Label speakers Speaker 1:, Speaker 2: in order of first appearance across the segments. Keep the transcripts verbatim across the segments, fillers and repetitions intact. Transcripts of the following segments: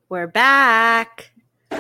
Speaker 1: We're back.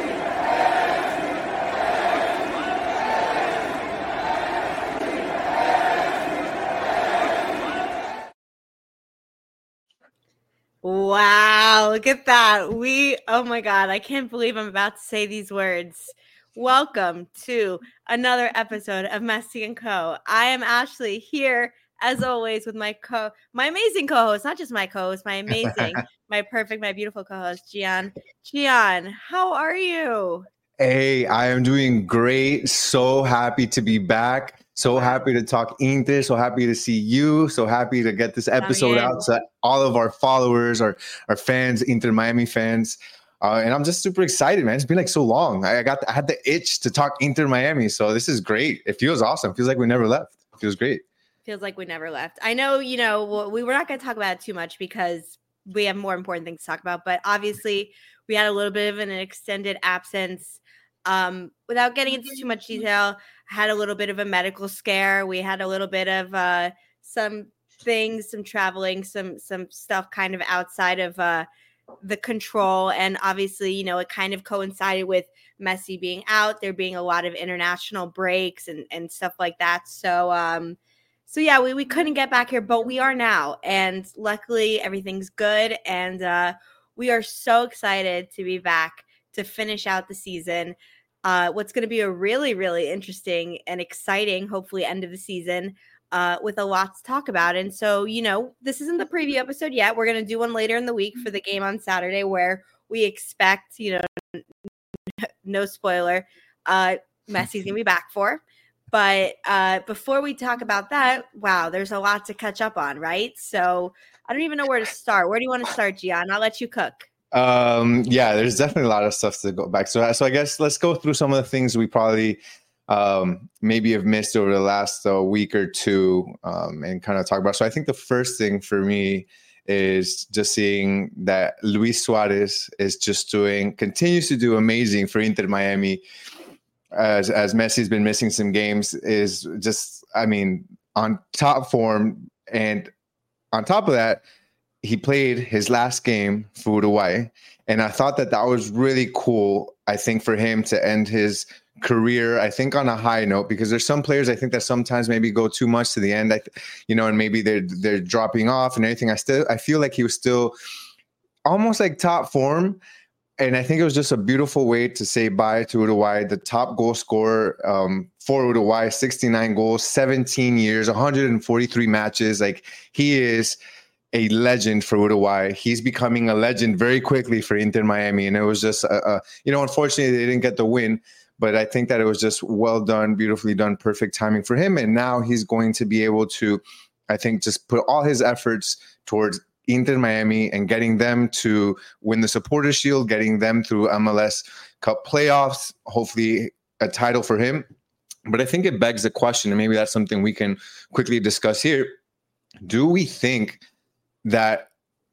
Speaker 1: Wow, look at that. We, oh my God, I can't believe I'm about to say these words. Welcome to another episode of Messy and Co. I am Ashley here, as always, with my co, my amazing co-host, not just my co-host, my amazing, my perfect, my beautiful co-host, Gian. Gian, how are you?
Speaker 2: Hey, I am doing great. So happy to be back. So wow. happy to talk Inter. So happy to see you. So happy to get this episode out to all of our followers, our, our fans, Inter Miami fans. Uh, and I'm just super excited, man. It's been like so long. I got I had the itch to talk Inter Miami. So this is great. It feels awesome. It feels like we never left. It feels great.
Speaker 1: Feels like we never left. I know, you know, we were not going to talk about it too much because we have more important things to talk about. But obviously, we had a little bit of an extended absence. Um, without getting into too much detail, I had a little bit of a medical scare. We had a little bit of uh, some things, some traveling, some some stuff kind of outside of uh, the control. And obviously, you know, it kind of coincided with Messi being out, there being a lot of international breaks and, and stuff like that. So, um, so yeah, we, we couldn't get back here, but we are now. And luckily, everything's good. And uh, we are so excited to be back to finish out the season. Uh, what's going to be a really, really interesting and exciting, hopefully, end of the season uh, with a lot to talk about. And so, you know, this isn't the preview episode yet. We're going to do one later in the week for the game on Saturday where we expect, you know, no spoiler, uh, Messi's going to be back for. But uh, before we talk about that, wow, there's a lot to catch up on, right? So I don't even know where to start. Where do you want to start, Gian? I'll let you cook.
Speaker 2: Um, yeah, there's definitely a lot of stuff to go back. So, so I guess let's go through some of the things we probably um, maybe have missed over the last uh, week or two um, and kind of talk about. So I think the first thing for me is just seeing that Luis Suarez is just doing, continues to do amazing for Inter Miami as, as Messi's been missing some games, is just, I mean, on top form. And on top of that, he played his last game for Uruguay, and I thought that that was really cool, I think, for him to end his career, I think, on a high note, because there's some players I think that sometimes maybe go too much to the end, I th- you know, and maybe they're they're dropping off and everything. I still I feel like he was still almost like top form, and I think it was just a beautiful way to say bye to Uruguay, the top goal scorer um, for Uruguay, sixty-nine goals, seventeen years, one hundred forty-three matches. Like, he is a legend for Uruguay. He's becoming a legend very quickly for Inter Miami. And it was just, uh, uh, you know, unfortunately they didn't get the win, but I think that it was just well done, beautifully done, perfect timing for him. And now he's going to be able to, I think, just put all his efforts towards Inter Miami and getting them to win the Supporters' Shield, getting them through M L S Cup playoffs, hopefully a title for him. But I think it begs the question, and maybe that's something we can quickly discuss here. Do we think that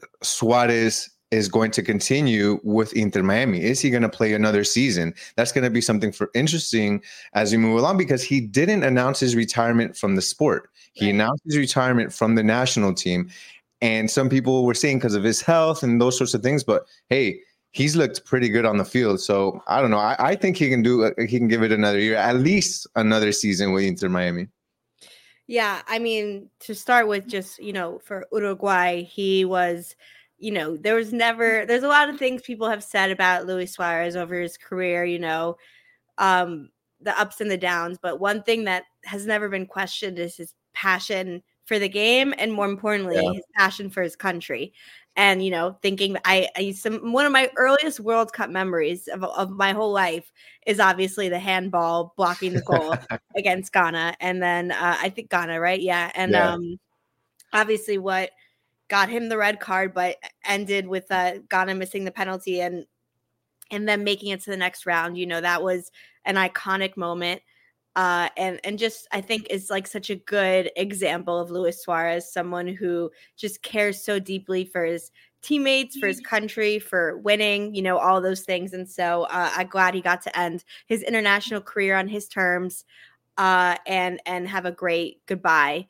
Speaker 2: Suarez is going to continue with Inter Miami? Is he going to play another season? That's going to be something for interesting as we move along, because he didn't announce his retirement from the sport. He right. announced his retirement from the national team. And some people were saying because of his health and those sorts of things, but hey, he's looked pretty good on the field. So I don't know. I, I think he can do, he can give it another year, at least another season with Inter Miami.
Speaker 1: Yeah, I mean, to start with, just, you know, for Uruguay, he was, you know, there was never, there's a lot of things people have said about Luis Suarez over his career, you know, um, the ups and the downs. But one thing that has never been questioned is his passion for the game, and more importantly, yeah. his passion for his country. And, you know, thinking I, I some one of my earliest World Cup memories of, of my whole life is obviously the handball blocking the goal against Ghana. And then uh, I think Ghana, right? Yeah. And yeah. um, obviously what got him the red card, but ended with uh, Ghana missing the penalty and and then making it to the next round. You know, that was an iconic moment. Uh, and and just I think is like such a good example of Luis Suarez, someone who just cares so deeply for his teammates, for his country, for winning, you know, all those things. And so uh, I'm glad he got to end his international career on his terms uh, and and have a great goodbye.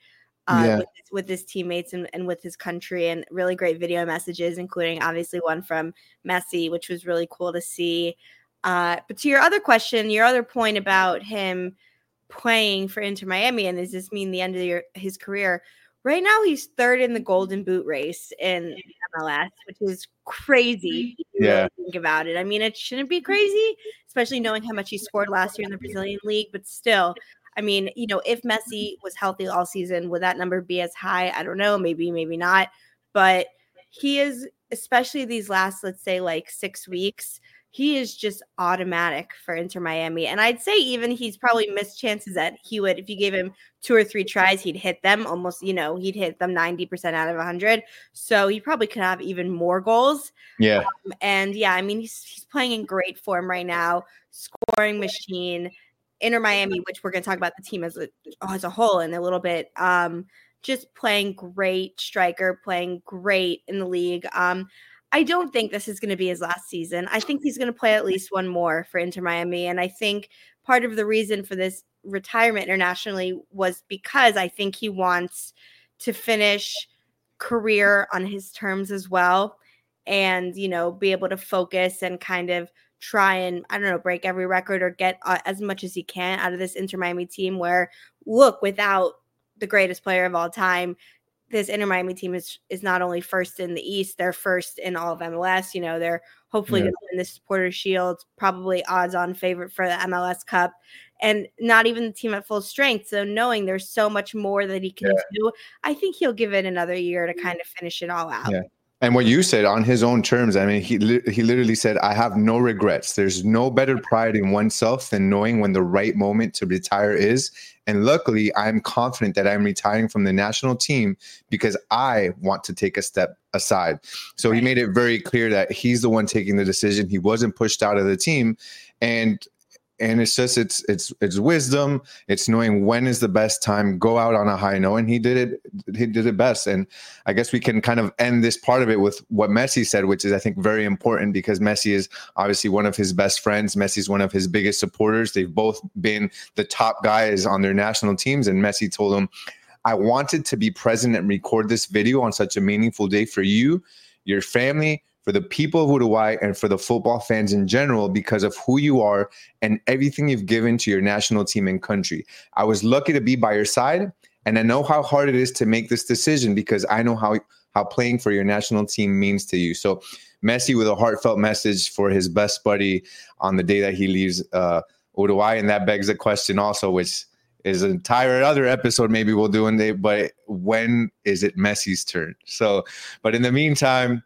Speaker 1: uh,
Speaker 2: Yeah.
Speaker 1: with, his, with his teammates and, and with his country, and really great video messages, including obviously one from Messi, which was really cool to see. Uh, but to your other question, your other point about him playing for Inter Miami, and does this mean the end of your, his career? Right now, he's third in the Golden Boot race in M L S, which is crazy if you
Speaker 2: Yeah.
Speaker 1: really think about it. I mean, it shouldn't be crazy, especially knowing how much he scored last year in the Brazilian league, but still, I mean, you know, if Messi was healthy all season, would that number be as high? I don't know, maybe, maybe not, but he is, especially these last, let's say, like six weeks, he is just automatic for Inter Miami. And I'd say even he's probably missed chances that he would, if you gave him two or three tries, he'd hit them almost, you know, he'd hit them ninety percent out of one hundred. So he probably could have even more goals.
Speaker 2: Yeah.
Speaker 1: Um, and yeah, I mean, he's, he's playing in great form right now, scoring machine. Inter Miami, which we're going to talk about the team as a, as a whole in a little bit, um, just playing great striker, playing great in the league. Um, I don't think this is going to be his last season. I think he's going to play at least one more for Inter Miami. And I think part of the reason for this retirement internationally was because I think he wants to finish career on his terms as well. And, you know, be able to focus and kind of try and, I don't know, break every record or get uh, as much as he can out of this Inter Miami team where, look, without the greatest player of all time, this Inter Miami team is is not only first in the East, they're first in all of M L S. You know, they're hopefully
Speaker 2: Yeah.
Speaker 1: going to win the Supporters Shield, probably odds-on favorite for the M L S Cup, and not even the team at full strength. So knowing there's so much more that he can
Speaker 2: Yeah.
Speaker 1: do, I think he'll give it another year to kind of finish it all out.
Speaker 2: Yeah. And what you said on his own terms, I mean, he li- he literally said, I have no regrets. There's no better pride in oneself than knowing when the right moment to retire is. And luckily, I'm confident that I'm retiring from the national team because I want to take a step aside. So
Speaker 1: Right.
Speaker 2: he made it very clear that he's the one taking the decision. He wasn't pushed out of the team. And And it's just it's it's it's wisdom. It's knowing when is the best time. Go out on a high note, and he did it. He did it best. And I guess we can kind of end this part of it with what Messi said, which is I think very important because Messi is obviously one of his best friends. Messi's one of his biggest supporters. They've both been the top guys on their national teams, and Messi told him, "I wanted to be present and record this video on such a meaningful day for you, your family, for the people of Uruguay, and for the football fans in general because of who you are and everything you've given to your national team and country. I was lucky to be by your side, and I know how hard it is to make this decision because I know how, how playing for your national team means to you." So Messi with a heartfelt message for his best buddy on the day that he leaves uh, Uruguay. And that begs the question also, which is an entire other episode maybe we'll do one day, but when is it Messi's turn? So, but in the meantime,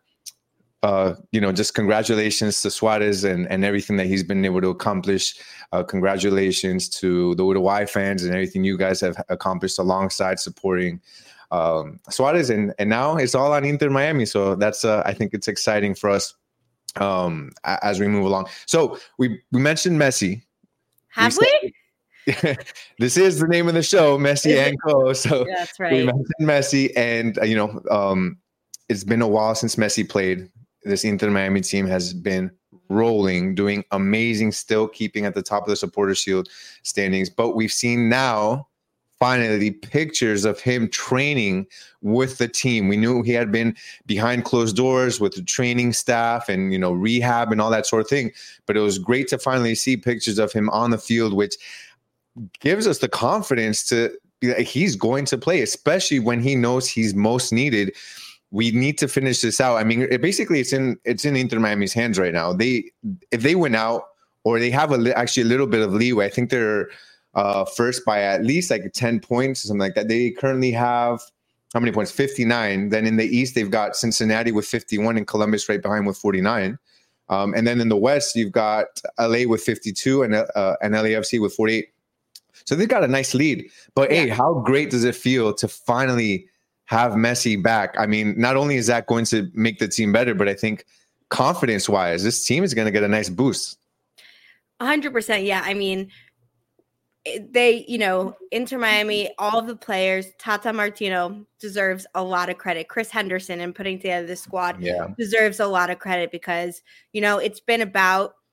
Speaker 2: Uh, you know, just congratulations to Suarez and, and everything that he's been able to accomplish. Uh, congratulations to the Uruguay fans and everything you guys have accomplished alongside supporting um, Suarez. And, and now it's all on Inter Miami. So that's, uh, I think it's exciting for us um, as we move along. So we, we mentioned Messi.
Speaker 1: Have
Speaker 2: we?
Speaker 1: we?
Speaker 2: Said, this is the name of the show, Messi and Co. So
Speaker 1: yeah, that's right.
Speaker 2: We mentioned Messi, and, uh, you know, um, it's been a while since Messi played. This Inter Miami team has been rolling, doing amazing, still keeping at the top of the Supporters Shield standings. But we've seen now, finally, pictures of him training with the team. We knew he had been behind closed doors with the training staff and, you know, rehab and all that sort of thing. But it was great to finally see pictures of him on the field, which gives us the confidence to be like, he's going to play, especially when he knows he's most needed. We need to finish this out. I mean, it, basically, it's in it's in Inter Miami's hands right now. They if they win out, or they have a li- actually a little bit of leeway. I think they're uh, first by at least like ten points or something like that. They currently have how many points? fifty-nine. Then in the East, they've got Cincinnati with fifty-one and Columbus right behind with forty-nine. Um, and then in the West, you've got L A with fifty-two and uh, and L A F C with forty-eight. So they've got a nice lead. But yeah. Hey, how great does it feel to finally have Messi back? I mean, not only is that going to make the team better, but I think confidence-wise, this team is going to get a nice boost.
Speaker 1: one hundred percent. Yeah. I mean, they, you know, Inter Miami, all of the players, Tata Martino deserves a lot of credit. Chris Henderson and putting together the squad
Speaker 2: yeah.
Speaker 1: deserves a lot of credit because, you know, it's been about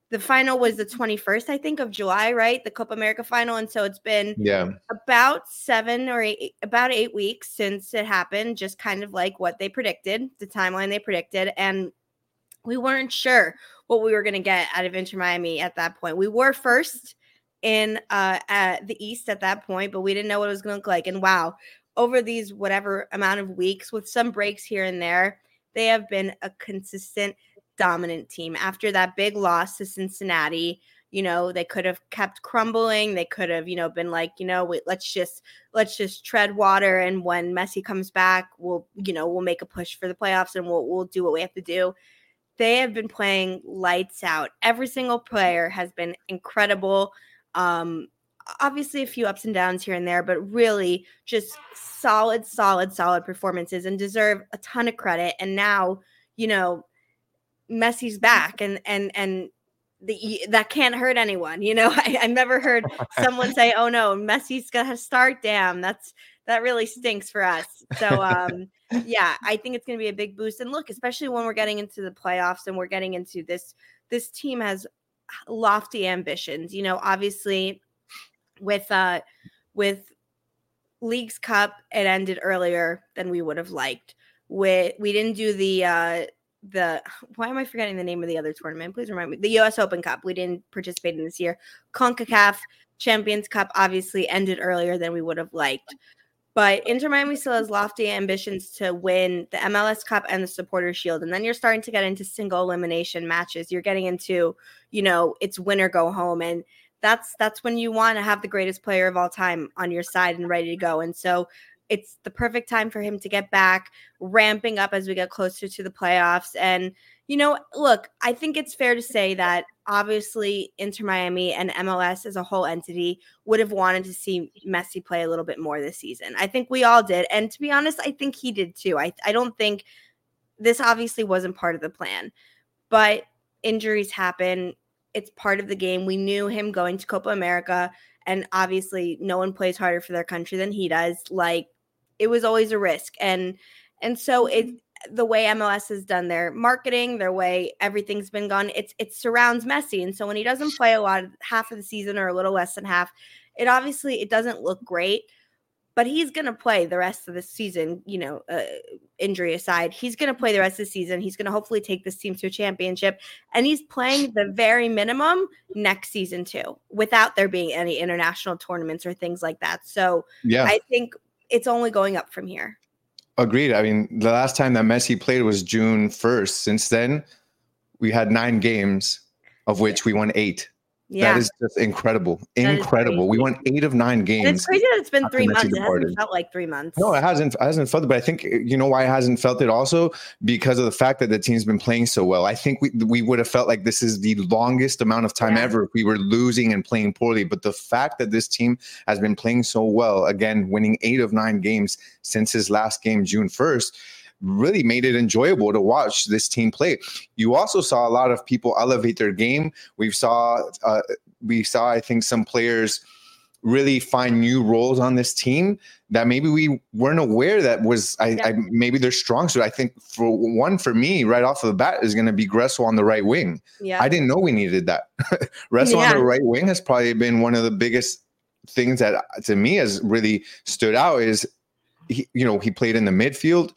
Speaker 1: the final was the twenty-first, I think, of July, right? The Copa America final. And so it's been
Speaker 2: yeah.
Speaker 1: about seven or eight, about eight weeks since it happened, just kind of like what they predicted, the timeline they predicted. And we weren't sure what we were going to get out of Inter Miami at that point. We were first in uh, at the East at that point, but we didn't know what it was going to look like. And wow, over these whatever amount of weeks with some breaks here and there, they have been a consistent dominant team. After that big loss to Cincinnati, you know, they could have kept crumbling. They could have, you know, been like, you know, wait, let's just let's just tread water. And when Messi comes back, we'll, you know, we'll make a push for the playoffs and we'll we'll do what we have to do. They have been playing lights out. Every single player has been incredible. Um, obviously a few ups and downs here and there, but really just solid, solid, solid performances and deserve a ton of credit. And now, you know, Messi's back and and and the that can't hurt anyone. You know, I, I've never heard someone say, "Oh no, Messi's gonna start." Damn, that's that really stinks for us. So um, yeah, I think it's gonna be a big boost. And look, especially when we're getting into the playoffs and we're getting into this, this team has lofty ambitions. You know, obviously with uh with Leagues Cup, it ended earlier than we would have liked. We we didn't do the uh the why am I forgetting the name of the other tournament? Please remind me. The U S Open Cup. We didn't participate in this year. CONCACAF Champions Cup obviously ended earlier than we would have liked. But Inter Miami still has lofty ambitions to win the M L S Cup and the Supporter Shield. And then you're starting to get into single elimination matches. You're getting into, you know, it's win or go home. And that's that's when you want to have the greatest player of all time on your side and ready to go. And so it's the perfect time for him to get back, ramping up as we get closer to the playoffs. And, you know, look, I think it's fair to say that obviously Inter Miami and M L S as a whole entity would have wanted to see Messi play a little bit more this season. I think we all did. And to be honest, I think he did too. I, I don't think this obviously wasn't part of the plan, but injuries happen. It's part of the game. We knew him going to Copa America, and obviously no one plays harder for their country than he does. Like, it was always a risk. And and so it the way M L S has done their marketing, their way everything's been gone, it's it surrounds Messi. And so when he doesn't play a lot of half of the season or a little less than half, it obviously it doesn't look great. But he's going to play the rest of the season, you know, uh, injury aside. He's going to play the rest of the season. He's going to hopefully take this team to a championship. And he's playing the very minimum next season too, without there being any international tournaments or things like that. So yeah. I think it's only going up from here.
Speaker 2: Agreed. I mean, the last time that Messi played was June first. Since then, we had nine games, of which we won eight. Yeah. That is just incredible. That incredible. We won eight of nine games.
Speaker 1: And it's crazy that it's been three months. It hasn't felt like three months.
Speaker 2: No, it hasn't. It hasn't felt it. But I think, you know why it hasn't felt it also? Because of the fact that the team's been playing so well. I think we we would have felt like this is the longest amount of time yeah. ever if we were losing and playing poorly. But the fact that this team has been playing so well, again, winning eight of nine games since his last game, June first, really made it enjoyable to watch this team play. You also saw a lot of people elevate their game. We saw, uh, we saw, I think, some players really find new roles on this team that maybe we weren't aware that was, I, yeah. I maybe they're strong. So I think for one, for me, right off of the bat is going to be Gressel on the right wing. Yeah. I didn't know we needed that. Gressel yeah. on the right wing has probably been one of the biggest things that to me has really stood out is, he, you know, he played in the midfield.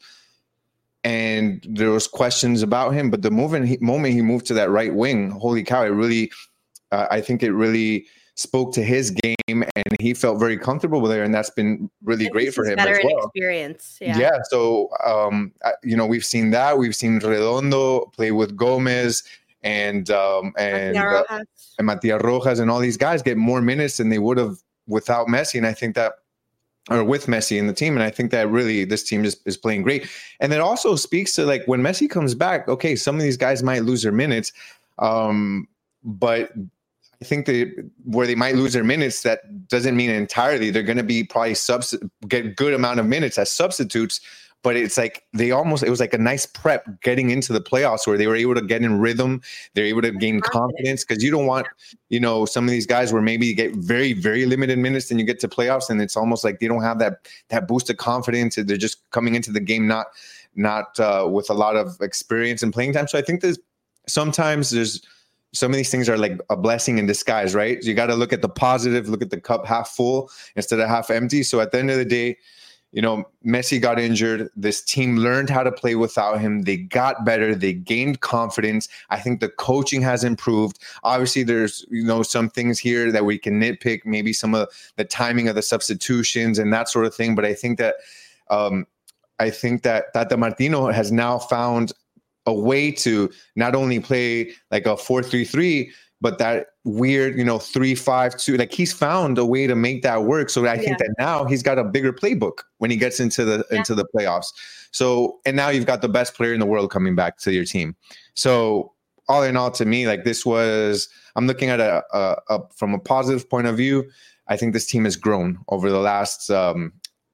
Speaker 2: And there was questions about him, but the moment he, moment he moved to that right wing, holy cow! It really, uh, I think it really spoke to his game, and he felt very comfortable there, and that's been really great for him as well.
Speaker 1: Experience, yeah.
Speaker 2: Yeah. So, um, you know, we've seen that. We've seen Redondo play with Gomez and um, and uh, and Matias Rojas, and all these guys get more minutes than they would have without Messi, and I think that. Or with Messi in the team. And I think that really this team is, is playing great. And it also speaks to like when Messi comes back, okay, some of these guys might lose their minutes. Um, but I think that where they might lose their minutes, that doesn't mean entirely they're going to be probably subs- get good amount of minutes as substitutes. But it's like they almost, it was like a nice prep getting into the playoffs where they were able to get in rhythm. They're able to gain confidence because you don't want, you know, some of these guys where maybe you get very, very limited minutes and you get to playoffs and it's almost like they don't have that that boost of confidence. They're just coming into the game not not uh, with a lot of experience and playing time. So I think there's sometimes there's some of these things are like a blessing in disguise, right? So you got to look at the positive, look at the cup half full instead of half empty. So at the end of the day, you know, Messi got injured. This team learned how to play without him. They got better. They gained confidence. I think the coaching has improved. Obviously, there's, you know, some things here that we can nitpick, maybe some of the timing of the substitutions and that sort of thing. But I think that um, I think that Tata Martino has now found a way to not only play like a four three three, but that weird, you know, three five two. Like he's found a way to make that work. So I yeah. think that now he's got a bigger playbook when he gets into the yeah. into the playoffs. So and now you've got the best player in the world coming back to your team. So all in all, to me, like this was, I'm looking at a, a, a from a positive point of view. I think this team has grown over the last um,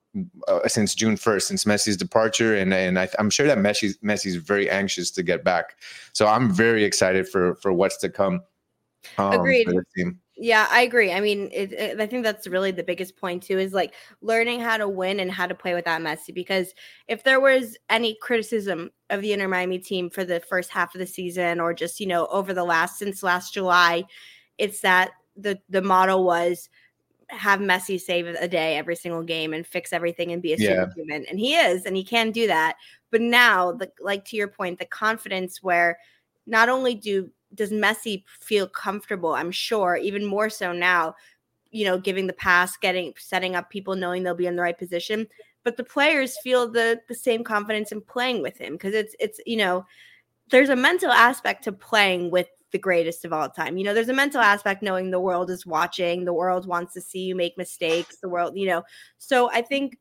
Speaker 2: uh, since June first, since Messi's departure, and and I, I'm sure that Messi Messi's very anxious to get back. So I'm very excited for for what's to come. Um,
Speaker 1: Agreed. Yeah, I agree. I mean, it, it, I think that's really the biggest point too, is like learning how to win and how to play without Messi. Because if there was any criticism of the Inter Miami team for the first half of the season, or just, you know, over the last, since last July, it's that the, the model was have Messi save a day every single game and fix everything and be a
Speaker 2: yeah.
Speaker 1: superhuman. And he is, and he can do that. But now, the, like to your point, the confidence where not only do does Messi feel comfortable, I'm sure, even more so now, you know, giving the pass, getting, setting up people, knowing they'll be in the right position, but the players feel the the same confidence in playing with him. Cause it's, it's, you know, there's a mental aspect to playing with the greatest of all time. You know, there's a mental aspect knowing the world is watching, the world wants to see you make mistakes, the world, you know, so I think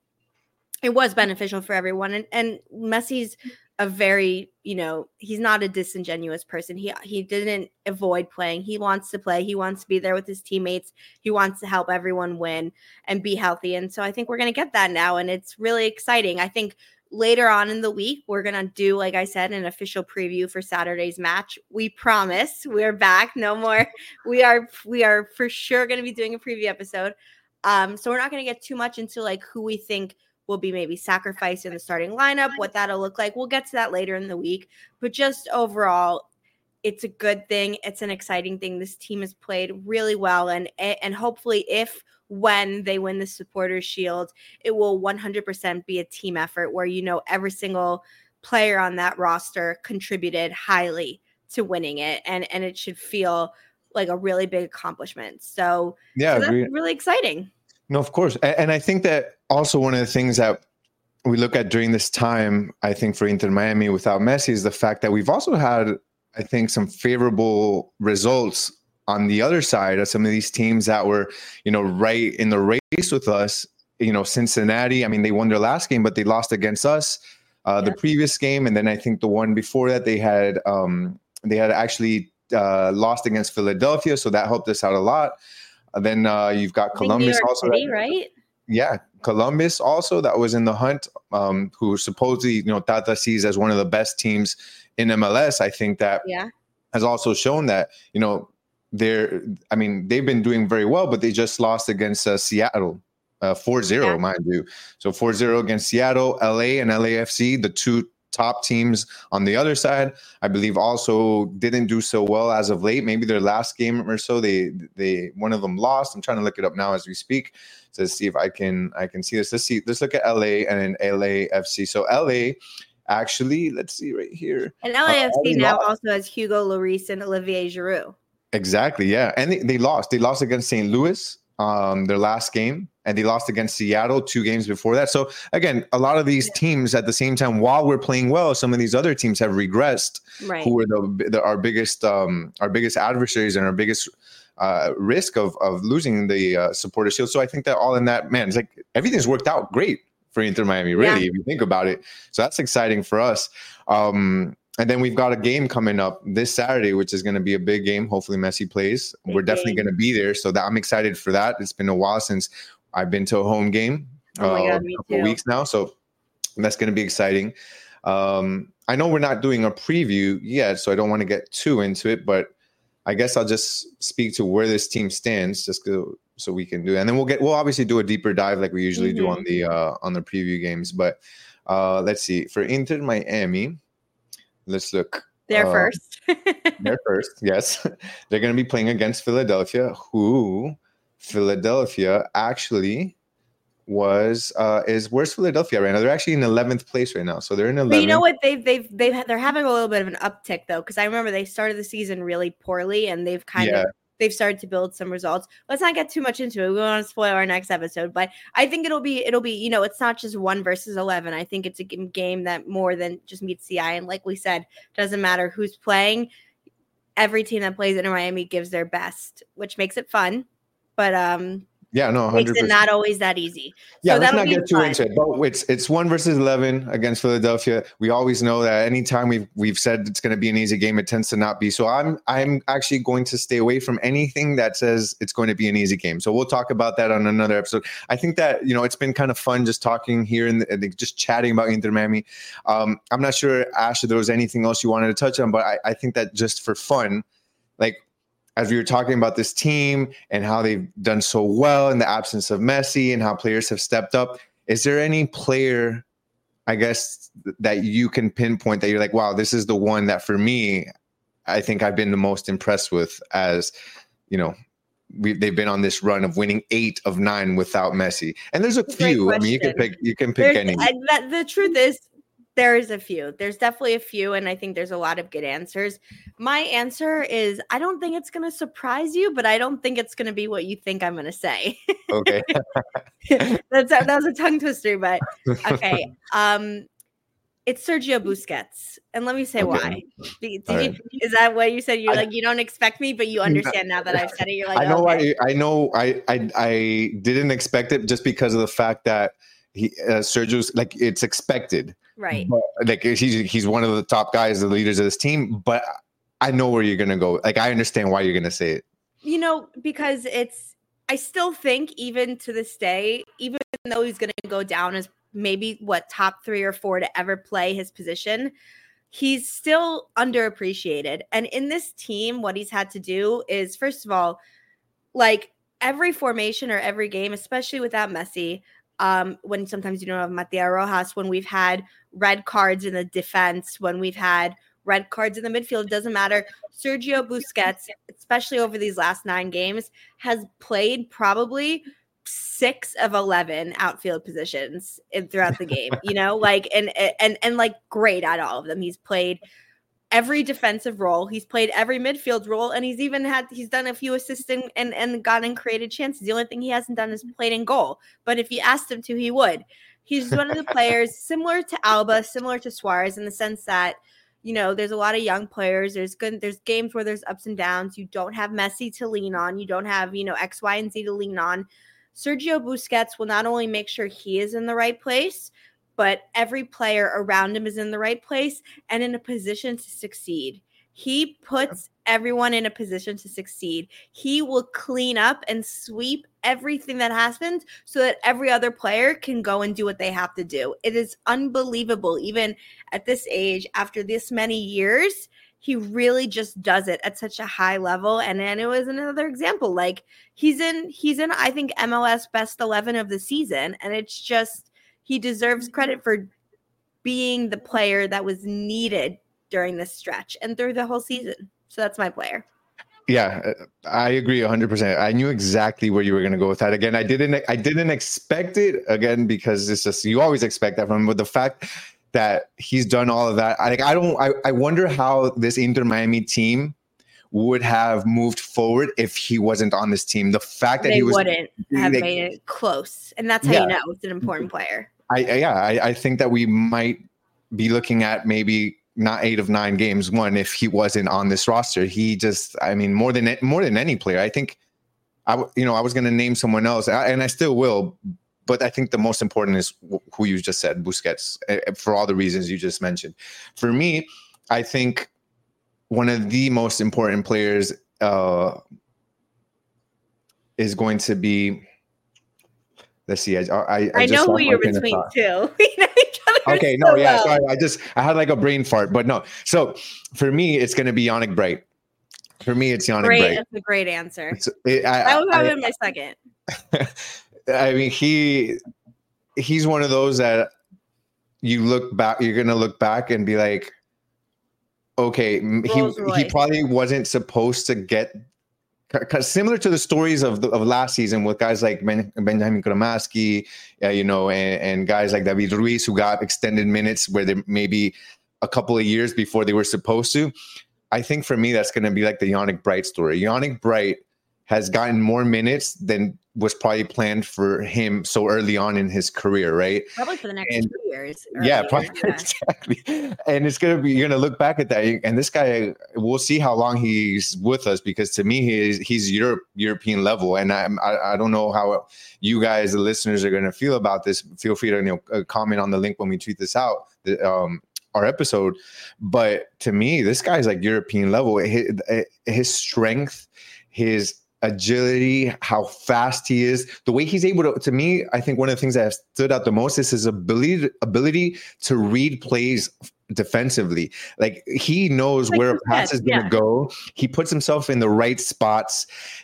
Speaker 1: it was beneficial for everyone. And, and Messi's a very, you know, he's not a disingenuous person. He he didn't avoid playing. He wants to play. He wants to be there with his teammates. He wants to help everyone win and be healthy. And so I think we're going to get that now. And it's really exciting. I think later on in the week, we're going to do, like I said, an official preview for Saturday's match. We promise we're back. No more. We are, we are for sure going to be doing a preview episode. Um, so we're not going to get too much into like who we think will be maybe sacrificed in the starting lineup, what that'll look like. We'll get to that later in the week. But just overall, it's a good thing. It's an exciting thing. This team has played really well. And, and hopefully if, when they win the Supporters Shield, it will one hundred percent be a team effort where, you know, every single player on that roster contributed highly to winning it. And, and it should feel like a really big accomplishment. So,
Speaker 2: yeah,
Speaker 1: so that's really exciting.
Speaker 2: No, of course. And I think that also one of the things that we look at during this time, I think for Inter Miami without Messi, is the fact that we've also had, I think, some favorable results on the other side of some of these teams that were, you know, right in the race with us. You know, Cincinnati, I mean, they won their last game, but they lost against us uh, yeah. the previous game. And then I think the one before that, they had um, they had actually uh, lost against Philadelphia. So that helped us out a lot. And then uh, you've got Columbus also.
Speaker 1: City, right?
Speaker 2: Yeah, Columbus also that was in the hunt, um, who supposedly, you know, Tata sees as one of the best teams in M L S. I think that
Speaker 1: yeah.
Speaker 2: has also shown that, you know, they're, I mean, they've been doing very well, but they just lost against uh, Seattle, uh, four zero, yeah. mind you. So four zero against Seattle, L A and L A F C, the two top teams on the other side, I believe also didn't do so well as of late. Maybe their last game or so, they they one of them lost. I'm trying to look it up now as we speak to see if I can I can see this. Let's see. Let's look at L A and then L A F C. So L A actually, let's see right here.
Speaker 1: And L A F C
Speaker 2: uh,
Speaker 1: now
Speaker 2: lost.
Speaker 1: also has Hugo Lloris and Olivier Giroud.
Speaker 2: Exactly. Yeah, and they, they lost. They lost against Saint Louis. Um, their last game, and they lost against Seattle two games before that. So again, a lot of these teams at the same time, while we're playing well, some of these other teams have regressed.
Speaker 1: Right.
Speaker 2: Who were the, the our biggest um, our biggest adversaries and our biggest uh, risk of of losing the uh, Supporters Shield. So I think that all in that, man, it's like everything's worked out great for Inter Miami, really, yeah. if you think about it. So that's exciting for us. Um, And then we've got a game coming up this Saturday, which is going to be a big game. Hopefully Messi plays. Big We're definitely going to be there. So that I'm excited for that. It's been a while since I've been to a home game,
Speaker 1: oh my
Speaker 2: uh,
Speaker 1: God, me
Speaker 2: a couple
Speaker 1: too.
Speaker 2: weeks now. So that's going to be exciting. Um, I know we're not doing a preview yet, so I don't want to get too into it, but I guess I'll just speak to where this team stands just to, so we can do it. And then we'll get, we'll obviously do a deeper dive like we usually mm-hmm. do on the, uh, on the preview games. But uh, let's see, for Inter Miami, let's look.
Speaker 1: They're
Speaker 2: uh,
Speaker 1: first.
Speaker 2: they're first, yes. They're going to be playing against Philadelphia, who Philadelphia actually was uh is where's Philadelphia right now? They're actually in eleventh place right now, so they're in eleventh.
Speaker 1: But you know what? They've they've they've had, they're having a little bit of an uptick though, because I remember they started the season really poorly, and they've kind
Speaker 2: Yeah.
Speaker 1: of they've started to build some results. Let's not get too much into it. We don't want to spoil our next episode, but I think it'll be it'll be you know it's not just one versus eleven. I think it's a g- game that more than just meets the eye, and like we said, doesn't matter who's playing. Every team that plays in Miami gives their best, which makes it fun. But um.
Speaker 2: Yeah, no, one
Speaker 1: makes
Speaker 2: hundred
Speaker 1: it
Speaker 2: percent.
Speaker 1: not always that easy.
Speaker 2: Yeah,
Speaker 1: So
Speaker 2: let's
Speaker 1: that'll
Speaker 2: not
Speaker 1: be
Speaker 2: get too
Speaker 1: fun.
Speaker 2: into it. But it's it's one versus eleven against Philadelphia. We always know that anytime we've we've said it's going to be an easy game, it tends to not be. So I'm I'm actually going to stay away from anything that says it's going to be an easy game. So we'll talk about that on another episode. I think that you know it's been kind of fun just talking here and just chatting about Inter Miami. Um, I'm not sure, Ash, if there was anything else you wanted to touch on, but I, I think that just for fun, like. As we were talking about this team and how they've done so well in the absence of Messi and how players have stepped up, is there any player, I guess, that you can pinpoint that you're like, wow, this is the one that for me, I think I've been the most impressed with as, you know, we, they've been on this run of winning eight of nine without Messi. And there's a
Speaker 1: That's a great
Speaker 2: few. I mean, you can
Speaker 1: question.
Speaker 2: pick, you can pick
Speaker 1: There's,
Speaker 2: any.
Speaker 1: I, that, the truth is, there is a few. There's definitely a few, and I think there's a lot of good answers. My answer is I don't think it's going to surprise you, but I don't think it's going to be what you think I'm going to say.
Speaker 2: Okay.
Speaker 1: That's a, that was a tongue twister, but okay. Um, it's Sergio Busquets, and let me say
Speaker 2: Okay.
Speaker 1: why. Did you,
Speaker 2: Right.
Speaker 1: Is that what you said? You're
Speaker 2: I,
Speaker 1: like you don't expect me, but you understand now that I've said it. You're like,
Speaker 2: I know.
Speaker 1: okay.
Speaker 2: I, I know. I, I I didn't expect it just because of the fact that he uh, Sergio's like it's expected.
Speaker 1: Right.
Speaker 2: But, like he's he's one of the top guys, the leaders of this team. But I know where you're gonna go. Like I understand why you're gonna say it.
Speaker 1: You know, because it's. I still think even to this day, even though he's going to go down as maybe what top three or four to ever play his position, he's still underappreciated. And in this team, what he's had to do is, first of all, like every formation or every game, especially without Messi, um, when sometimes you don't have Mateo Rojas, when we've had red cards in the defense, when we've had red cards in the midfield, it doesn't matter. Sergio Busquets, especially over these last nine games, has played probably six of eleven outfield positions in, throughout the game, you know, like, and, and, and like great at all of them. He's played every defensive role. He's played every midfield role, and he's even had, he's done a few assisting and, and gotten created chances. The only thing he hasn't done is played in goal, but if you asked him to, he would. He's one of the players similar to Alba, similar to Suarez in the sense that, you know, there's a lot of young players. There's good, there's games where there's ups and downs. You don't have Messi to lean on. You don't have, you know, X, Y, and Z to lean on. Sergio Busquets will not only make sure he is in the right place, but every player around him is in the right place and in a position to succeed. He puts everyone in a position to succeed. He will clean up and sweep everything that happens so that every other player can go and do what they have to do. It is unbelievable. Even at this age, after this many years, he really just does it at such a high level. And then it was another example. Like he's in, he's in, I think, M L S best eleven of the season. And it's just, he deserves credit for being the player that was needed during this stretch and through the whole season. So that's my player.
Speaker 2: Yeah, I agree one hundred percent. I knew exactly where you were going to go with that. Again, I didn't I didn't expect it again because it's just you always expect that from him. But the fact that he's done all of that, I like I don't I, I wonder how this Inter Miami team would have moved forward if he wasn't on this team. The fact that
Speaker 1: they
Speaker 2: he was
Speaker 1: wouldn't have
Speaker 2: like,
Speaker 1: made it close. And that's how
Speaker 2: yeah.
Speaker 1: you know it's an important player.
Speaker 2: I, I yeah, I, I think that we might be looking at maybe not eight of nine games won if he wasn't on this roster. He just, I mean, more than more than any player. I think, I you know, I was going to name someone else, and I still will, but I think the most important is who you just said, Busquets, for all the reasons you just mentioned. For me, I think one of the most important players uh, is going to be. Let's see. I I, I,
Speaker 1: I
Speaker 2: just
Speaker 1: know who you're between two. We know each other
Speaker 2: okay,
Speaker 1: so
Speaker 2: no, yeah,
Speaker 1: well.
Speaker 2: sorry. I just I had like a brain fart, but no. So for me, it's going to be Yannick Bright. For me, it's Yannick
Speaker 1: Great,
Speaker 2: Bright.
Speaker 1: that's a great answer.
Speaker 2: It's, it, I,
Speaker 1: That would have
Speaker 2: I,
Speaker 1: been my second.
Speaker 2: I mean, he he's one of those that you look back. You're going to look back and be like, okay, he he probably wasn't supposed to get, because similar to the stories of the, of last season with guys like ben, Benjamin Gramaski, uh, you know, and, and guys like David Ruiz who got extended minutes where they maybe a couple of years before they were supposed to. I think for me, that's going to be like the Yannick Bright story. Yannick Bright has gotten more minutes than was probably planned for him so early on in his career, right?
Speaker 1: Probably for the next and, two years.
Speaker 2: Yeah, probably, yeah, exactly. And it's going to be, you're going to look back at that. And this guy, we'll see how long he's with us, because to me, he's, he's Europe, European level. And I, I I don't know how you guys, the listeners, are going to feel about this. Feel free to, you know, comment on the link when we tweet this out. The, um, our episode. But to me, this guy's like European level. His, his strength, his agility, how fast he is, the way he's able to, to me, I think one of the things that have stood out the most is his ability, ability to read plays defensively. Like, he knows like where a pass is going to yeah. go. He puts himself in the right spots.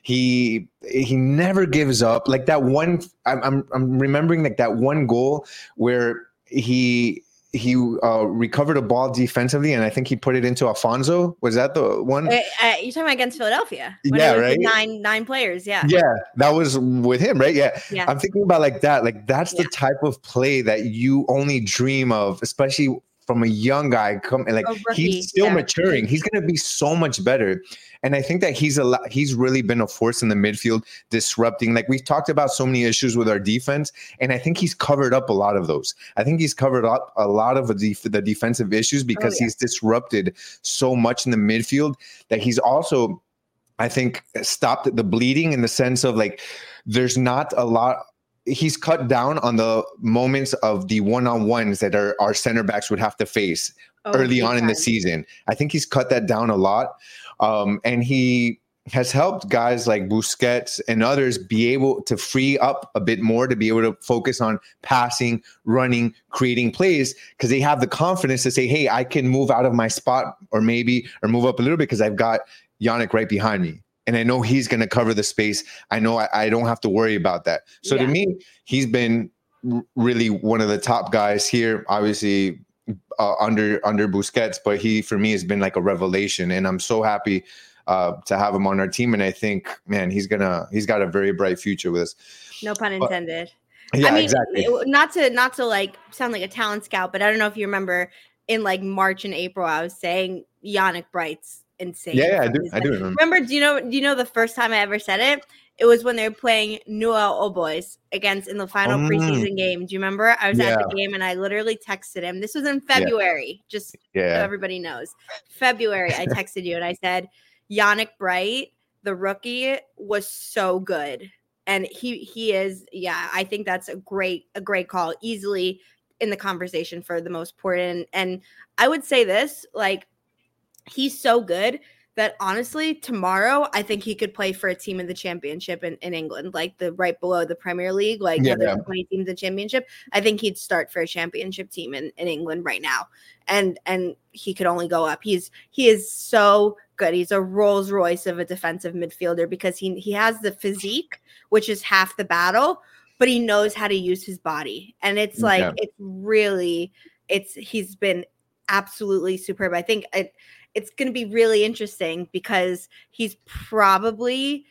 Speaker 2: He, he never gives up. Like that one, I'm, I'm, I'm remembering like that one goal where he, he uh, recovered a ball defensively, and I think he put it into Alfonso. Was that the one?
Speaker 1: Uh, uh, you're talking about against Philadelphia? When
Speaker 2: yeah,
Speaker 1: it was
Speaker 2: right.
Speaker 1: Nine nine players. Yeah.
Speaker 2: Yeah, that was with him, right? Yeah.
Speaker 1: yeah.
Speaker 2: I'm thinking about like that. Like that's
Speaker 1: yeah.
Speaker 2: the type of play that you only dream of, especially from a young guy. Come and like he's still yeah. maturing. He's going to be so much better. And I think that he's a lot, he's really been a force in the midfield, disrupting. Like we've talked about so many issues with our defense, and I think he's covered up a lot of those. I think he's covered up a lot of the, def- the defensive issues because oh, yeah. he's disrupted so much in the midfield that he's also, I think, stopped the bleeding in the sense of like, there's not a lot. He's cut down on the moments of the one-on-ones that our, our center backs would have to face oh, early on time. in the season. I think he's cut that down a lot. Um, and he has helped guys like Busquets and others be able to free up a bit more to be able to focus on passing, running, creating plays, because they have the confidence to say, hey, I can move out of my spot or maybe or move up a little bit because I've got Yannick right behind me. And I know he's going to cover the space. I know I, I don't have to worry about that. So yeah. to me, he's been r- really one of the top guys here. Obviously, Uh, under under Busquets, but he for me has been like a revelation, and I'm so happy uh, to have him on our team. And I think, man, he's gonna he's got a very bright future with us.
Speaker 1: No pun intended.
Speaker 2: But, yeah,
Speaker 1: I mean,
Speaker 2: exactly.
Speaker 1: Not to not to like sound like a talent scout, but I don't know if you remember in like March and April, I was saying Yannick Bright's insane.
Speaker 2: Yeah, yeah I do. I do remember.
Speaker 1: Remember? Do you know? Do you know the first time I ever said it? It was when they were playing Newell Old Boys against in the final um, preseason game. Do you remember? I was yeah. at the game and I literally texted him. This was in February, yeah. just yeah. so everybody knows. February, I texted you and I said, Yannick Bright, the rookie, was so good. And he he is, yeah, I think that's a great, a great call. Easily in the conversation for the most important. And I would say this, like, he's so good that honestly, tomorrow, I think he could play for a team in the championship in, in England, like the right below the Premier League, like yeah, there's twenty teams in the championship. I think he'd start for a championship team in, in England right now. And and he could only go up. He's he is so good. He's a Rolls Royce of a defensive midfielder because he he has the physique, which is half the battle, but he knows how to use his body. And it's like, yeah. it's really, it's, he's been absolutely superb. I think it, it's going to be really interesting because he's probably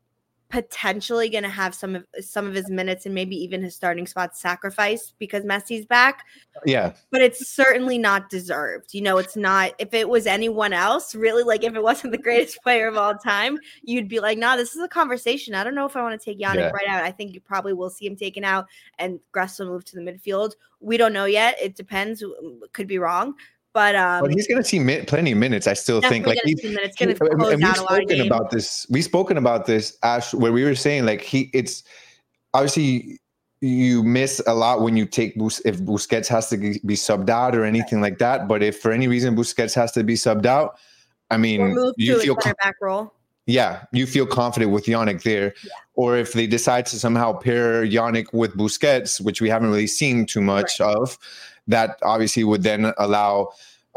Speaker 1: potentially going to have some of some of his minutes and maybe even his starting spot sacrificed because Messi's back.
Speaker 2: Yeah.
Speaker 1: But it's certainly not deserved. You know, it's not, if it was anyone else, really, like if it wasn't the greatest player of all time, you'd be like, nah, this is a conversation. I don't know if I want to take Yannick yeah. right out. I think you probably will see him taken out and Gressel move to the midfield. We don't know yet. It depends. Could be wrong. But um,
Speaker 2: but he's going to see min- plenty of minutes. I still think like he's
Speaker 1: going to close
Speaker 2: and
Speaker 1: out
Speaker 2: we've
Speaker 1: a lot of
Speaker 2: spoken
Speaker 1: games.
Speaker 2: about this. We've spoken about this, Ash, where we were saying like he. It's obviously you miss a lot when you take Bus- if Busquets has to be subbed out or anything right. like that. But if for any reason Busquets has to be subbed out, I mean,
Speaker 1: or move
Speaker 2: you
Speaker 1: to
Speaker 2: feel
Speaker 1: a center back role.
Speaker 2: Yeah, you feel confident with Yannick there. Yeah. Or if they decide to somehow pair Yannick with Busquets, which we haven't really seen too much right. of, that obviously would then allow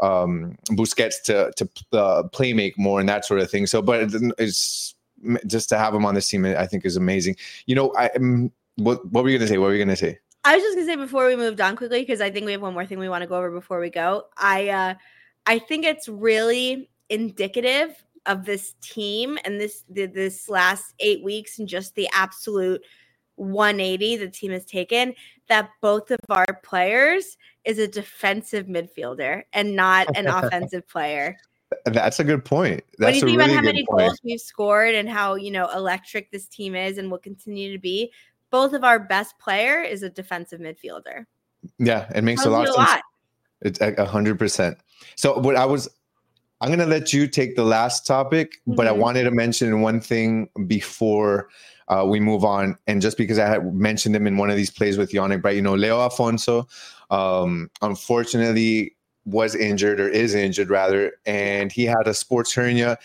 Speaker 2: um Busquets to to uh, play make more and that sort of thing. So but it's just to have him on this team I think is amazing. You know, I um, what what were you gonna say? What were you gonna say?
Speaker 1: I was just gonna say before we moved on quickly, because I think we have one more thing we want to go over before we go. I uh I think it's really indicative of this team and this this last eight weeks and just the absolute one eighty the team has taken, that both of our players is a defensive midfielder and not an offensive player.
Speaker 2: That's a good point. That's
Speaker 1: when you
Speaker 2: a
Speaker 1: think
Speaker 2: really
Speaker 1: about how
Speaker 2: good
Speaker 1: many
Speaker 2: point.
Speaker 1: goals we've scored and how, you know, electric this team is and will continue to be, both of our best player is a defensive midfielder.
Speaker 2: Yeah, it makes
Speaker 1: Tells
Speaker 2: a lot
Speaker 1: you
Speaker 2: of
Speaker 1: a
Speaker 2: sense.
Speaker 1: lot.
Speaker 2: It's a hundred percent. So what I was, I'm going to let you take the last topic, but I
Speaker 1: Mhm.
Speaker 2: wanted to mention one thing before uh, we move on. And just because I had mentioned him in one of these plays with Yannick, right? You know, Leo Afonso, um, unfortunately was injured or is injured rather, and he had a sports hernia.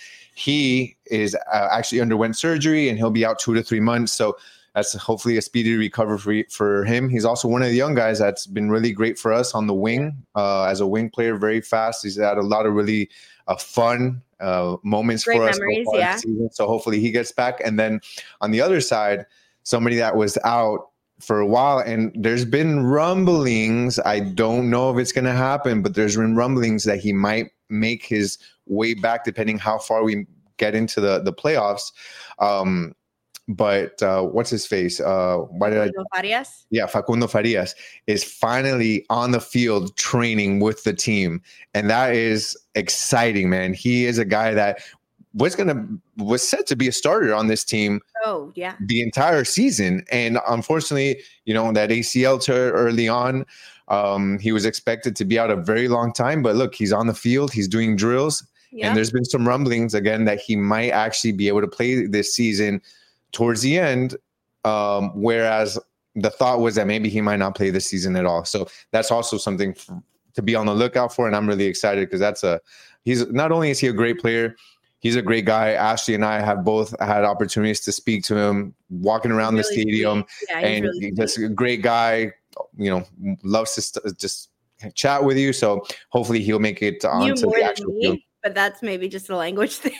Speaker 2: He is uh, actually underwent surgery and he'll be out two to three months. So that's hopefully a speedy recovery for him. He's also one of the young guys that's been really great for us on the wing, uh, as a wing player, very fast. He's had a lot of really uh, fun uh, moments
Speaker 1: Great
Speaker 2: for us
Speaker 1: memories,
Speaker 2: so far
Speaker 1: yeah.
Speaker 2: this season. So hopefully he gets back. And then on the other side, somebody that was out for a while, and there's been rumblings. I don't know if it's going to happen, but there's been rumblings that he might make his way back, depending how far we get into the the playoffs. Um, But uh, what's his face? Uh, why did I?
Speaker 1: Farias?
Speaker 2: Yeah, Facundo Farias is finally on the field training with the team, and that is exciting, man. He is a guy that was gonna was set to be a starter on this team.
Speaker 1: Oh yeah,
Speaker 2: the entire season, and unfortunately, you know, that A C L tear early on. Um, he was expected to be out a very long time, but look, he's on the field, he's doing drills,
Speaker 1: yeah.
Speaker 2: and there's been some rumblings again that he might actually be able to play this season towards the end, um, whereas the thought was that maybe he might not play this season at all. So that's also something f- to be on the lookout for, and I'm really excited because that's a he's not only is he a great player, he's a great guy. Ashley and I have both had opportunities to speak to him, walking around
Speaker 1: Really
Speaker 2: the stadium,
Speaker 1: yeah, he's
Speaker 2: and
Speaker 1: really
Speaker 2: he's just a great guy. You know, loves to st- just chat with you. So hopefully he'll make it
Speaker 1: You
Speaker 2: onto
Speaker 1: more
Speaker 2: the
Speaker 1: than
Speaker 2: actual
Speaker 1: me,
Speaker 2: field.
Speaker 1: but that's maybe just a language thing.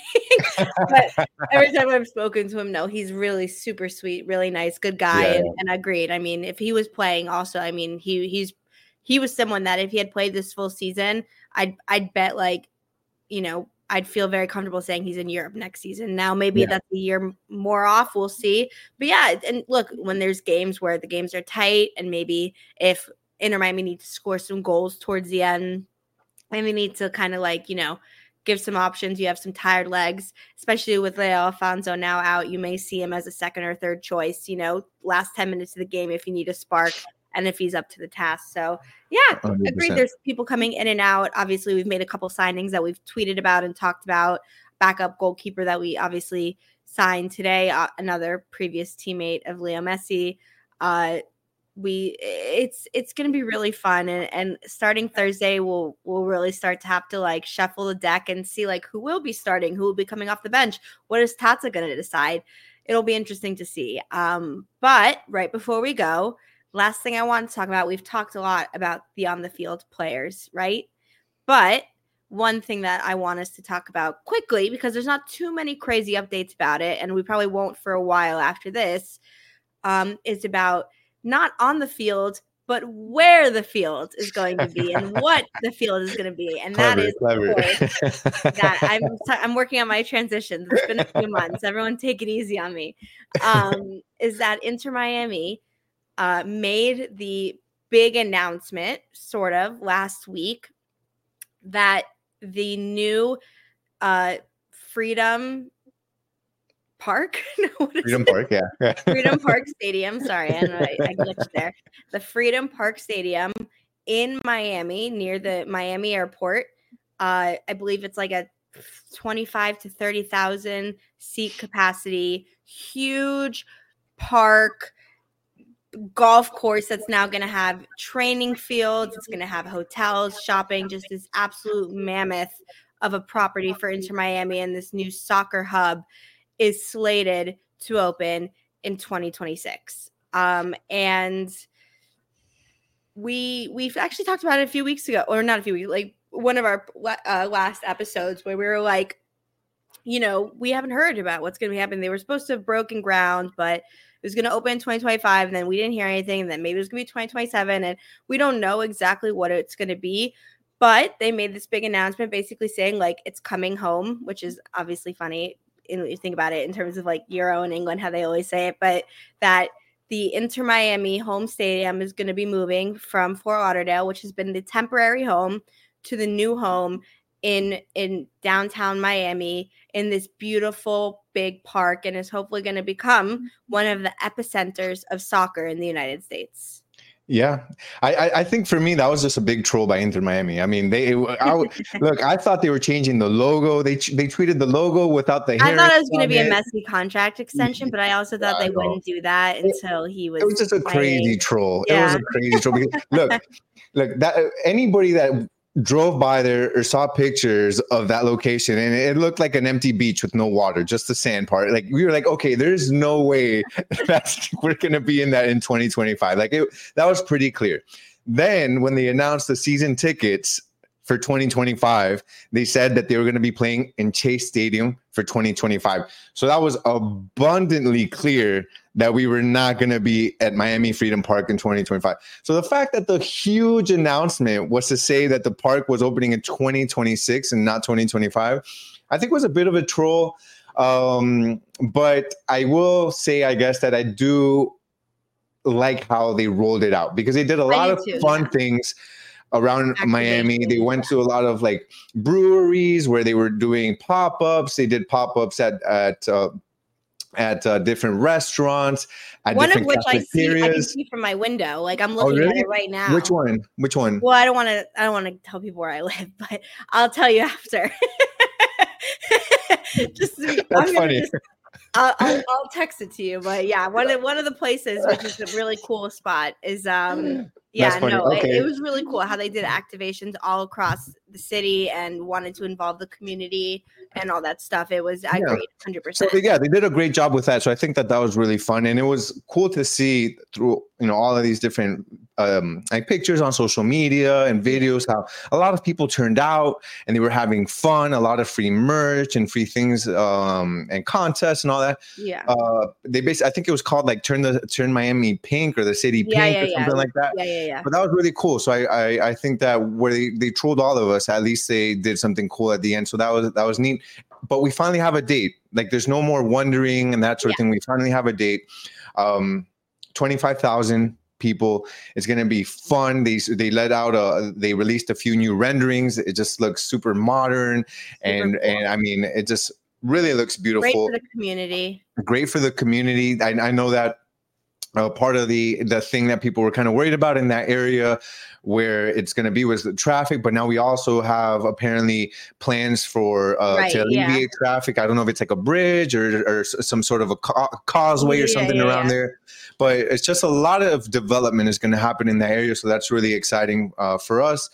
Speaker 1: But every time I've spoken to him, no, he's really super sweet, really nice, good guy,
Speaker 2: Yeah.
Speaker 1: and, and agreed. I mean, if he was playing, also, I mean, he he's he was someone that if he had played this full season, I'd I'd bet like, you know, I'd feel very comfortable saying he's in Europe next season. Now maybe
Speaker 2: Yeah.
Speaker 1: that's a year more off. We'll see. But yeah, and look, when there's games where the games are tight, and maybe if Inter Miami need to score some goals towards the end, and we need to kind of like, you know, give some options. You have some tired legs, especially with Leo Alfonso now out. You may see him as a second or third choice, you know, last ten minutes of the game if you need a spark and if he's up to the task. So, yeah,
Speaker 2: one hundred
Speaker 1: agreed.
Speaker 2: percent.
Speaker 1: There's people coming in and out. Obviously, we've made a couple signings that we've tweeted about and talked about. Backup goalkeeper that we obviously signed today, uh, another previous teammate of Leo Messi. Uh, we it's it's gonna be really fun, and, and starting Thursday we'll we'll really start to have to like shuffle the deck and see like who will be starting, who will be coming off the bench. What is Tata gonna decide? It'll be interesting to see. Um, but right before we go, last thing I want to talk about, we've talked a lot about the on the field players, right? But one thing that I want us to talk about quickly, because there's not too many crazy updates about it, and we probably won't for a while after this, um, is about not on the field, but where the field is going to be and what the field is going to be. And
Speaker 2: Clever,
Speaker 1: that is,
Speaker 2: clever.
Speaker 1: of course, that I'm, I'm working on my transitions. It's been a few months. Everyone take it easy on me. Um, is that Inter Miami uh, made the big announcement, sort of, last week that the new uh, Freedom Park, no, what is
Speaker 2: Freedom
Speaker 1: it?
Speaker 2: Park, yeah. yeah.
Speaker 1: Freedom Park Stadium. Sorry, I, know I, I glitched there. The Freedom Park Stadium in Miami, near the Miami airport. Uh, I believe it's like a twenty-five to thirty thousand seat capacity, huge park, golf course that's now going to have training fields. It's going to have hotels, shopping, just this absolute mammoth of a property for Inter Miami, and this new soccer hub is slated to open in twenty twenty-six. Um, and we we've actually talked about it a few weeks ago, or not a few weeks, like one of our uh, last episodes, where we were like, you know, we haven't heard about what's going to be happening. They were supposed to have broken ground, but it was going to open in twenty twenty-five, and then we didn't hear anything, and then maybe it was going to be twenty twenty-seven, and we don't know exactly what it's going to be. But they made this big announcement basically saying like it's coming home, which is obviously funny when you think about it in terms of like Euro in England, how they always say it, but that the Inter Miami home stadium is going to be moving from Fort Lauderdale, which has been the temporary home, to the new home in in downtown Miami in this beautiful big park, and is hopefully going to become one of the epicenters of soccer in the United States.
Speaker 2: Yeah, I, I I think for me that was just a big troll by Inter Miami. I mean, they I, look. I thought they were changing the logo. They they tweeted the logo without the.
Speaker 1: I thought it was going to be it. a Messi contract extension, but I also thought
Speaker 2: yeah,
Speaker 1: they wouldn't do that until he was.
Speaker 2: It was just a
Speaker 1: playing.
Speaker 2: crazy troll.
Speaker 1: Yeah.
Speaker 2: It was a crazy troll. Because, look, look that anybody that drove by there or saw pictures of that location, and it looked like an empty beach with no water, just the sand part. Like we were like, okay, there's no way that's we're gonna be in that in twenty twenty-five. Like it, that was pretty clear. Then when they announced the season tickets for twenty twenty-five, they said that they were going to be playing in Chase Stadium for twenty twenty-five. So that was abundantly clear that we were not going to be at Miami Freedom Park in twenty twenty-five. So the fact that the huge announcement was to say that the park was opening in twenty twenty-six and not twenty twenty-five, I think was a bit of a troll. Um, but I will say, I guess, that I do like how they rolled it out, because they did a lot of too, fun yeah. things around Miami. They went to a lot of like breweries where they were doing pop-ups. They did pop-ups at at uh, at uh, different restaurants. At
Speaker 1: one
Speaker 2: different
Speaker 1: of which I see, I can see from my window. Like I'm looking oh, really? at it right now.
Speaker 2: Which one? Which one?
Speaker 1: Well, I don't want to. I don't want to tell people where I live, but I'll tell you after. just
Speaker 2: that's funny.
Speaker 1: Just, I'll, I'll, I'll text it to you, but yeah, one of one of the places, which is a really cool spot, is um yeah no okay. it, it was really cool how they did activations all across the city and wanted to involve the community and all that stuff. It was I yeah. agreed one hundred percent.
Speaker 2: So yeah, they did a great job with that. So I think that that was really fun, and it was cool to see through you know all of these different um like pictures on social media and videos how a lot of people turned out and they were having fun, a lot of free merch and free things um and contests and all that.
Speaker 1: Yeah.
Speaker 2: Uh they basically, I think it was called like turn the turn Miami pink or the city
Speaker 1: yeah,
Speaker 2: pink
Speaker 1: yeah,
Speaker 2: or something
Speaker 1: yeah.
Speaker 2: like that.
Speaker 1: Yeah, yeah, yeah.
Speaker 2: But that was really cool. So I I, I think that where they, they trolled all of us, at least they did something cool at the end. So that was that was neat. But we finally have a date. Like there's no more wondering and that sort yeah. of thing. We finally have a date. Um twenty-five thousand people. It's going to be fun. They they let out a they released a few new renderings. It just looks super modern, super and cool. and I mean it just really looks beautiful.
Speaker 1: Great for the community.
Speaker 2: Great for the community. I, I know that uh, part of the the thing that people were kind of worried about in that area where it's going to be was the traffic, but now we also have apparently plans for uh,
Speaker 1: right,
Speaker 2: to alleviate
Speaker 1: yeah.
Speaker 2: traffic. I don't know if it's like a bridge or or some sort of a ca- causeway
Speaker 1: yeah,
Speaker 2: or something
Speaker 1: yeah,
Speaker 2: around
Speaker 1: yeah.
Speaker 2: there. But it's just a lot of development is going to happen in that area, so that's really exciting uh, for us.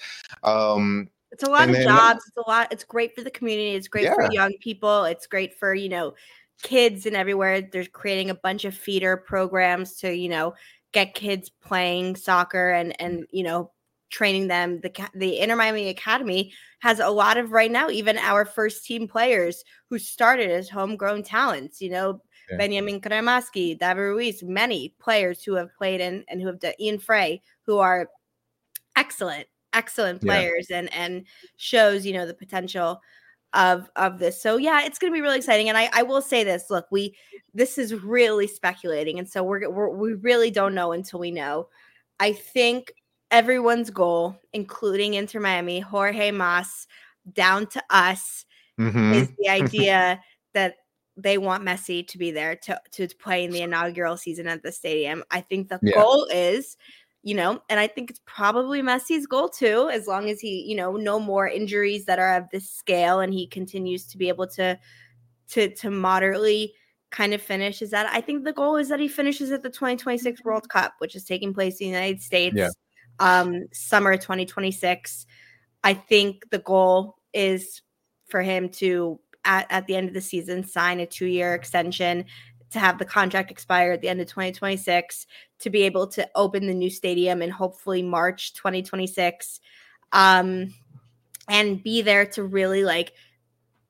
Speaker 2: Um,
Speaker 1: it's a lot of
Speaker 2: then,
Speaker 1: jobs. It's a lot. It's great for the community. It's great
Speaker 2: yeah.
Speaker 1: for young people. It's great for you know kids and everywhere. They're creating a bunch of feeder programs to you know get kids playing soccer and and you know. training them. The the Inter Miami Academy has a lot of right now, even our first team players who started as homegrown talents, you know, yeah. Benjamin Kremaski, David Ruiz, many players who have played in and who have done Ian Frey, who are excellent, excellent players yeah. and, and shows, you know, the potential of, of this. So yeah, it's going to be really exciting. And I, I will say this, look, we, this is really speculating. And so we're, we're, we really don't know until we know. I think everyone's goal, including Inter Miami, Jorge Mas, down to us,
Speaker 2: mm-hmm.
Speaker 1: is the idea that they want Messi to be there to, to play in the inaugural season at the stadium. I think the yeah. goal is, you know, and I think it's probably Messi's goal too, as long as he, you know, no more injuries that are of this scale and he continues to be able to, to, to moderately kind of finish, is that I think the goal is that he finishes at the twenty twenty-six World Cup, which is taking place in the United States.
Speaker 2: Yeah.
Speaker 1: Um, summer twenty twenty-six. I think the goal is for him to, at, at the end of the season, sign a two-year extension, to have the contract expire at the end of twenty twenty-six, to be able to open the new stadium in hopefully March twenty twenty-six, um, and be there to really like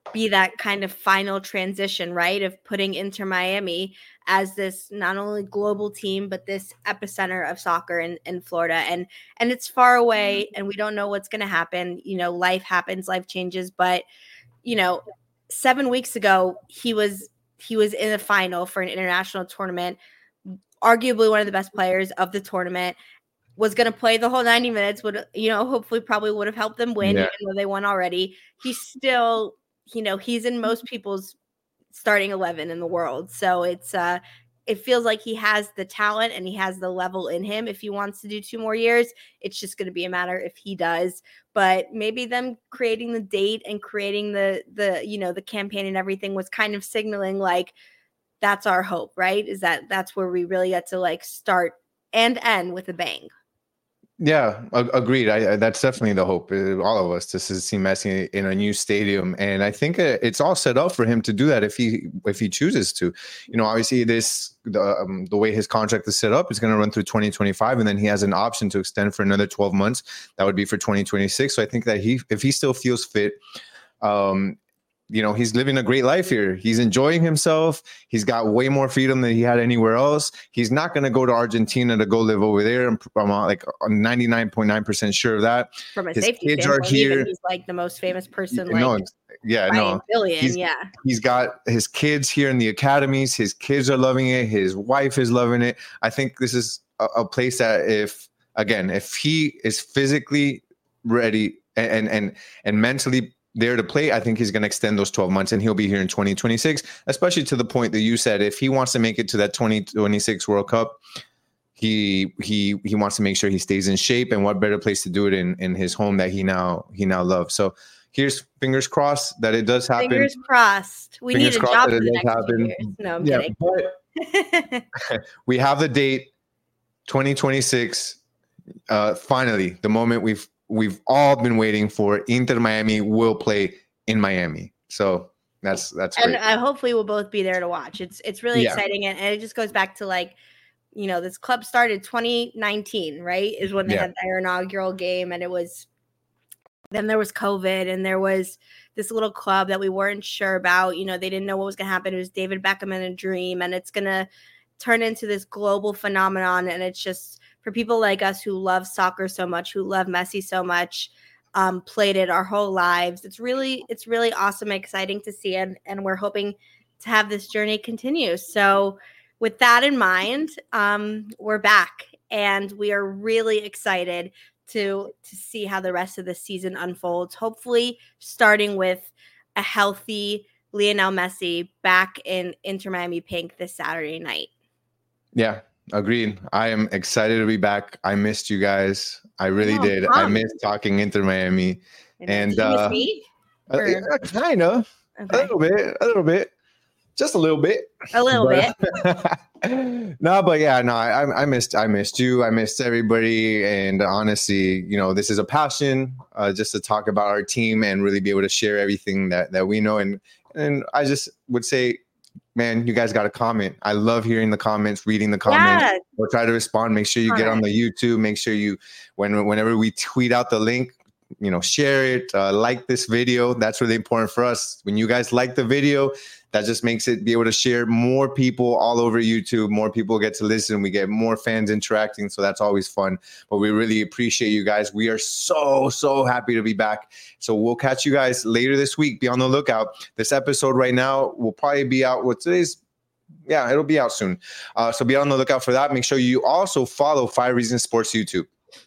Speaker 1: be that kind of final transition, right? Of putting Inter Miami as this not only global team, but this epicenter of soccer in, in Florida. And and it's far away and we don't know what's going to happen. You know, life happens, life changes. But, you know, seven weeks ago, he was he was in the final for an international tournament, arguably one of the best players of the tournament, was going to play the whole ninety minutes, would, you know, hopefully probably would have helped them win, yeah. even though they won already. He's still, you know, he's in most people's starting eleven in the world. So it's, uh, it feels like he has the talent and he has the level in him. If he wants to do two more years, it's just going to be a matter if he does. But maybe them creating the date and creating the, the, you know, the campaign and everything was kind of signaling like, that's our hope, right? Is that that's where we really get to like start and end with a bang.
Speaker 2: Yeah, ag- agreed. I, I, that's definitely the hope. uh, All of us to s- see Messi in a new stadium, and I think uh, it's all set up for him to do that if he if he chooses to. You know, obviously this the um, the way his contract is set up is going to run through twenty twenty-five, and then he has an option to extend for another twelve months. That would be for twenty twenty-six. So I think that he if he still feels fit. Um, you know, he's living a great life here. He's enjoying himself. He's got way more freedom than he had anywhere else. He's not going to go to Argentina to go live over there. I'm, I'm like ninety-nine point nine percent sure of that.
Speaker 1: From a
Speaker 2: His
Speaker 1: safety
Speaker 2: kids are
Speaker 1: standpoint,
Speaker 2: here.
Speaker 1: even he's like the most famous person,
Speaker 2: No,
Speaker 1: like
Speaker 2: yeah,
Speaker 1: by
Speaker 2: no.
Speaker 1: a billion,
Speaker 2: He's,
Speaker 1: yeah.
Speaker 2: He's got his kids here in the academies. His kids are loving it. His wife is loving it. I think this is a, a place that if, again, if he is physically ready and and and mentally there to play, I think he's going to extend those twelve months and he'll be here in twenty twenty-six, especially to the point that you said, if he wants to make it to that twenty twenty-six World Cup, he he he wants to make sure he stays in shape, and what better place to do it in in his home that he now he now loves. So here's fingers crossed that it does happen.
Speaker 1: Fingers crossed. We
Speaker 2: fingers
Speaker 1: need a job for the next
Speaker 2: happen.
Speaker 1: few years. No, I'm
Speaker 2: yeah,
Speaker 1: kidding.
Speaker 2: But we have the date, twenty twenty-six. Uh, finally, the moment we've we've all been waiting for. Inter Miami will play in Miami. So that's that's great.
Speaker 1: And uh, hopefully we'll both be there to watch. It's it's really
Speaker 2: Yeah.
Speaker 1: exciting. And, and it just goes back to like, you know, this club started twenty nineteen, right? Is when they
Speaker 2: Yeah.
Speaker 1: had their inaugural game. And it was, then there was COVID and there was this little club that we weren't sure about. You know, they didn't know what was going to happen. It was David Beckham in a dream, and it's going to turn into this global phenomenon. And it's just for people like us who love soccer so much, who love Messi so much, um, played it our whole lives. It's really, it's really awesome, exciting to see. And, and we're hoping to have this journey continue. So with that in mind, um, we're back and we are really excited to, to see how the rest of the season unfolds. Hopefully starting with a healthy Lionel Messi back in Inter Miami pink this Saturday night.
Speaker 2: Yeah, agreed. I am excited to be back. I missed you guys. I really
Speaker 1: Oh,
Speaker 2: did.
Speaker 1: Tom.
Speaker 2: I missed talking Inter Miami. And,
Speaker 1: Did you miss
Speaker 2: uh,
Speaker 1: me?
Speaker 2: Uh,
Speaker 1: Or-
Speaker 2: yeah, kind of. A
Speaker 1: Okay.
Speaker 2: little bit. A little bit. Just a little bit.
Speaker 1: A little bit.
Speaker 2: bit. No, but yeah, no, I, I missed, I missed you. I missed everybody. And honestly, you know, this is a passion, uh, just to talk about our team and really be able to share everything that that we know. And and I just would say, man, you guys got to comment. I love hearing the comments, reading the comments.
Speaker 1: Yeah.
Speaker 2: We'll try to respond. Make sure you get on the YouTube. Make sure you, when whenever we tweet out the link, you know, share it, uh, like this video. That's really important for us. When you guys like the video, that just makes it be able to share more people all over YouTube. More people get to listen. We get more fans interacting. So that's always fun. But we really appreciate you guys. We are so, so happy to be back. So we'll catch you guys later this week. Be on the lookout. This episode right now will probably be out. What today's? Yeah, it'll be out soon. Uh, so be on the lookout for that. Make sure you also follow Five Reasons Sports YouTube.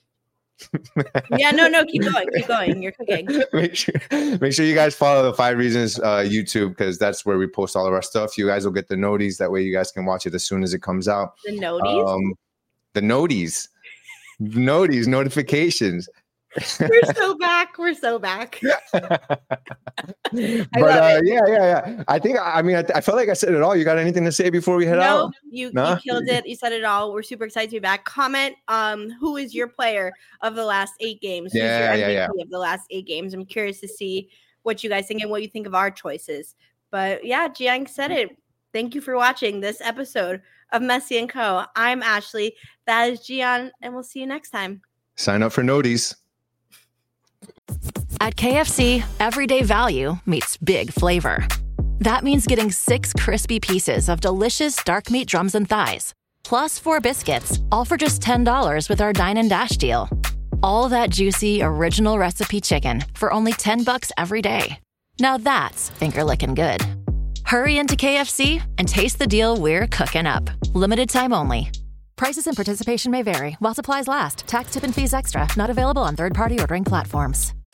Speaker 1: Yeah, no, no, keep going, keep going. You're cooking.
Speaker 2: make sure, make sure you guys follow the Five Reasons uh, YouTube, because that's where we post all of our stuff. You guys will get the noties. That way, you guys can watch it as soon as it comes out.
Speaker 1: The noties.
Speaker 2: Um, the noties, noties, notifications.
Speaker 1: We're so back. We're so back.
Speaker 2: but
Speaker 1: love
Speaker 2: uh, yeah, yeah, yeah. I think I mean I, I felt like I said it all. You got anything to say before we head
Speaker 1: No,
Speaker 2: out?
Speaker 1: you,
Speaker 2: Nah?
Speaker 1: you killed it. You said it all. We're super excited to be back. Comment um who is your player of the last eight games? Who's
Speaker 2: Yeah,
Speaker 1: your
Speaker 2: yeah,
Speaker 1: M V P
Speaker 2: yeah.
Speaker 1: of the last eight games? I'm curious to see what you guys think and what you think of our choices. But yeah, Jiang said it. Thank you for watching this episode of Messi and Co. I'm Ashley. That is Gian, and we'll see you next time.
Speaker 2: Sign up for noties.
Speaker 3: At K F C, everyday value meets big flavor. That means getting six crispy pieces of delicious dark meat drums and thighs, plus four biscuits, all for just ten dollars with our Dine and Dash deal. All that juicy, original recipe chicken for only ten bucks every day. Now that's finger-licking good. Hurry into K F C and taste the deal we're cooking up. Limited time only. Prices and participation may vary while supplies last. Tax, tip, and fees extra. Not available on third-party ordering platforms.